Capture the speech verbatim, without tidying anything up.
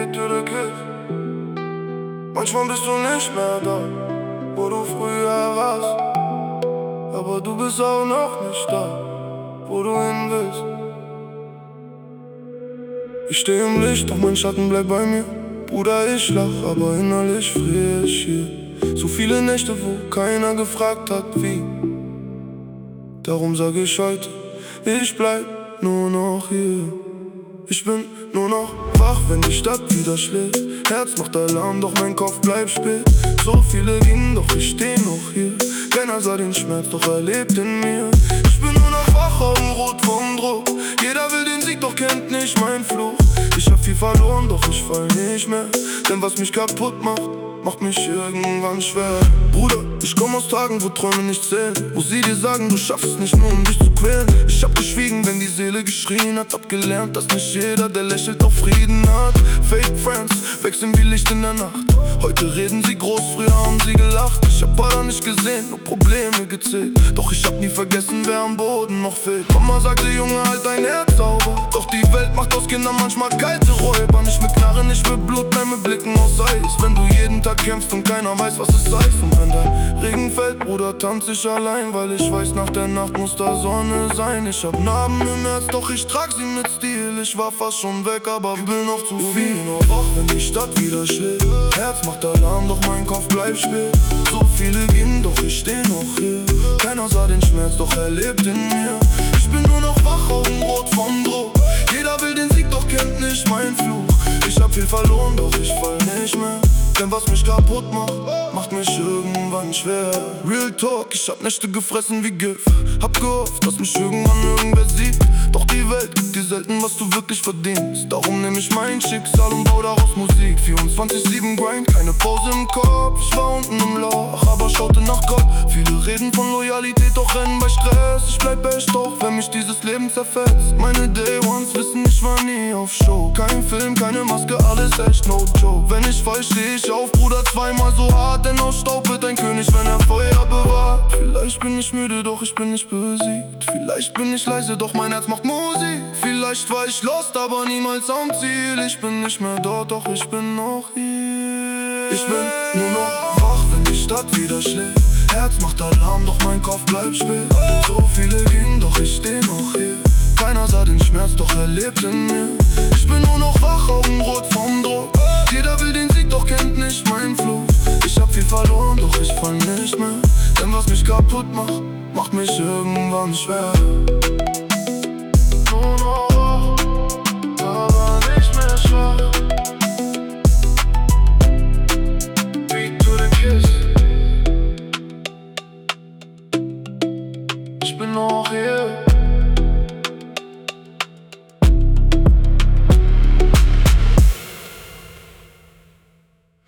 Beat to the kiss. Manchmal bist du nicht mehr da, wo du früher warst. Aber du bist auch noch nicht da, wo du hin willst. Ich steh im Licht, doch mein Schatten bleibt bei mir. Bruder, ich lach, aber innerlich frier ich hier. So viele Nächte, wo keiner gefragt hat, wie. Darum sag ich heute, ich bleib nur noch hier. Ich bin nur noch wach, wenn die Stadt wieder schläft. Herz macht Alarm, doch mein Kopf bleibt spät. So viele gingen, doch ich steh noch hier. Keiner sah den Schmerz, doch er lebt in mir. Ich bin nur noch wach, augenrot vom Druck. Jeder will den Sieg, doch kennt nicht mein Fluch. Ich hab viel verloren, doch ich fall nicht mehr. Denn was mich kaputt macht, macht mich irgendwann schwer. Bruder, ich komm aus Tagen, wo Träume nicht zählen, wo sie dir sagen, du schaffst es nicht nur, um dich zu quälen. Ich hab geschwiegen, wenn die Seele geschrien hat. Hab gelernt, dass nicht jeder, der lächelt, auch Frieden hat. Fake Friends wechseln wie Licht in der Nacht. Heute reden sie groß, früher haben sie gelacht. Ich hab Baller nicht gesehen, nur Probleme gezählt. Doch ich hab nie vergessen, wer am Boden noch fehlt. Mama sagte, Junge, halt dein Herz sauber. Doch die Welt macht aus Kindern manchmal kalte Räuber. Nicht mit Knarren, nicht mit Blut, nein, mit Blicken aus Eis. Wenn du jeden Tag kämpfst und keiner weiß, was es heißt. Und wenn dein Regen fällt, Bruder, tanz ich allein. Weil ich weiß, nach der Nacht muss da Sonne sein. Ich hab Narben im Herz, doch ich trag sie mit Stil. Ich war fast schon weg, aber will noch zu viel. Nur wach, wenn die Stadt wieder schläft. Herz macht Alarm, doch mein Kopf bleibt spät. So viele gingen, doch ich steh noch hier. Keiner sah den Schmerz, doch er lebt in mir. Ich bin nur noch wach, augenrot vom Druck. Jeder will den Sieg, doch kennt nicht mein Fluch. Ich hab viel verloren, doch ich fall nicht mehr. Denn was mich kaputt macht, macht mich irgendwann schwer. Real Talk, ich hab Nächte gefressen wie Gift. Hab gehofft, dass mich irgendwann irgendwer sieht. Doch die Welt gibt dir selten, was du wirklich verdienst. Darum nehm ich mein Schicksal und bau daraus Musik. vierundzwanzig sieben Grind, keine Pause im Kopf. Ich war unten im Loch, aber schaute nach Gott. Viele reden von Loyalität, doch rennen bei Stress. Ich bleib echt doch, wenn mich dieses Leben zerfetzt. Meine Day Ones wissen, ich war nie auf Show. Kein Film, keine Maske, alles echt no joke. Wenn ich fall, steh ich auf, Bruder, zweimal so hart. Denn aus Staub wird ein König, wenn er Feuer bewahrt. Vielleicht bin ich müde, doch ich bin nicht besiegt. Vielleicht bin ich leise, doch mein Herz macht Musik. Vielleicht war ich lost, aber niemals am Ziel. Ich bin nicht mehr dort, doch ich bin noch hier. Ich bin nur noch wach, wenn die Stadt wieder schläft. Herz macht Alarm, doch mein Kopf bleibt spät. So viele gingen, doch ich steh noch hier. Keiner sah den Schmerz, doch er lebt in mir. Ich bin nur noch wach, augenrot vom Druck. Jeder will den Sieg, doch kennt nicht mein Fluch. Ich hab viel verloren, doch ich fall nicht mehr. Denn was mich kaputt macht, macht mich irgendwann schwer. Nur noch wach, aber nicht mehr schwach. Beat to the kiss. Ich bin noch hier.